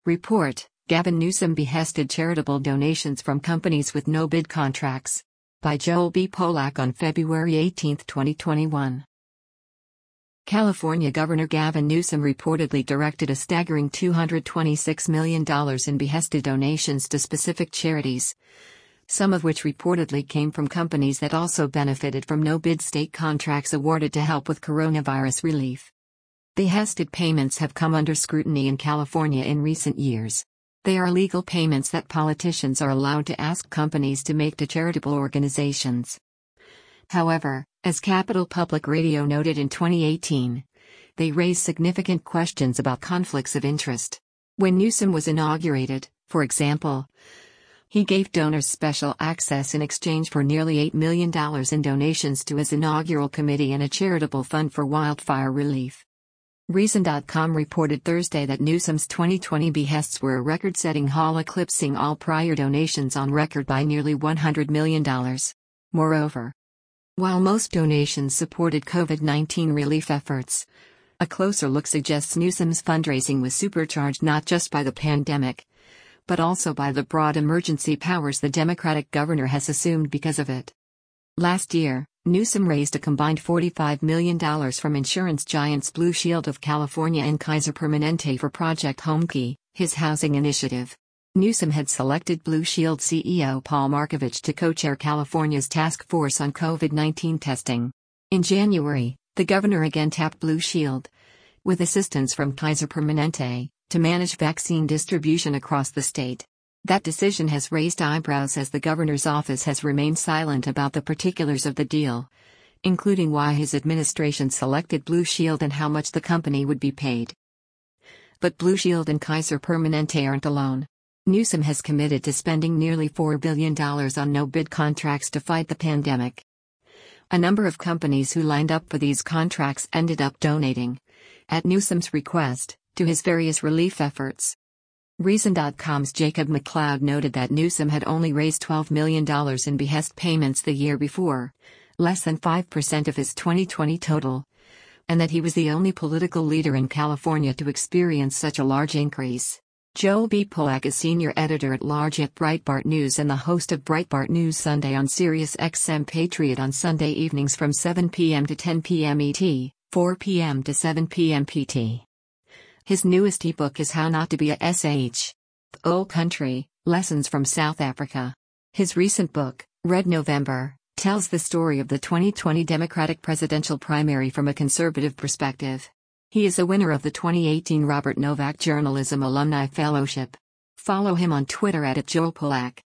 Report: Gavin Newsom behested charitable donations from companies with no-bid contracts. By Joel B. Polak on February 18, 2021. California Governor Gavin Newsom reportedly directed a staggering $226 million in behested donations to specific charities, some of which reportedly came from companies that also benefited from no-bid state contracts awarded to help with coronavirus relief. Behested payments have come under scrutiny in California in recent years. They are legal payments that politicians are allowed to ask companies to make to charitable organizations. However, as Capital Public Radio noted in 2018, they raise significant questions about conflicts of interest. When Newsom was inaugurated, for example, he gave donors special access in exchange for nearly $8 million in donations to his inaugural committee and a charitable fund for wildfire relief. Reason.com reported Thursday that Newsom's 2020 behests were a record-setting haul, eclipsing all prior donations on record by nearly $100 million. Moreover, while most donations supported COVID-19 relief efforts, a closer look suggests Newsom's fundraising was supercharged not just by the pandemic, but also by the broad emergency powers the Democratic governor has assumed because of it. Last year, Newsom raised a combined $45 million from insurance giants Blue Shield of California and Kaiser Permanente for Project Homekey, his housing initiative. Newsom had selected Blue Shield CEO Paul Markovich to co-chair California's task force on COVID-19 testing. In January, the governor again tapped Blue Shield, with assistance from Kaiser Permanente, to manage vaccine distribution across the state. That decision has raised eyebrows as the governor's office has remained silent about the particulars of the deal, including why his administration selected Blue Shield and how much the company would be paid. But Blue Shield and Kaiser Permanente aren't alone. Newsom has committed to spending nearly $4 billion on no-bid contracts to fight the pandemic. A number of companies who lined up for these contracts ended up donating, at Newsom's request, to his various relief efforts. Reason.com's Jacob McLeod noted that Newsom had only raised $12 million in behest payments the year before, less than 5% of his 2020 total, and that he was the only political leader in California to experience such a large increase. Joel B. Polak is senior editor-at-large at Breitbart News and the host of Breitbart News Sunday on Sirius XM Patriot on Sunday evenings from 7 p.m. to 10 p.m. ET, 4 p.m. to 7 p.m. PT. His newest ebook is How Not to Be a SH. The Old Country, Lessons from South Africa. His recent book, Red November, tells the story of the 2020 Democratic presidential primary from a conservative perspective. He is a winner of the 2018 Robert Novak Journalism Alumni Fellowship. Follow him on Twitter @JoelPolak.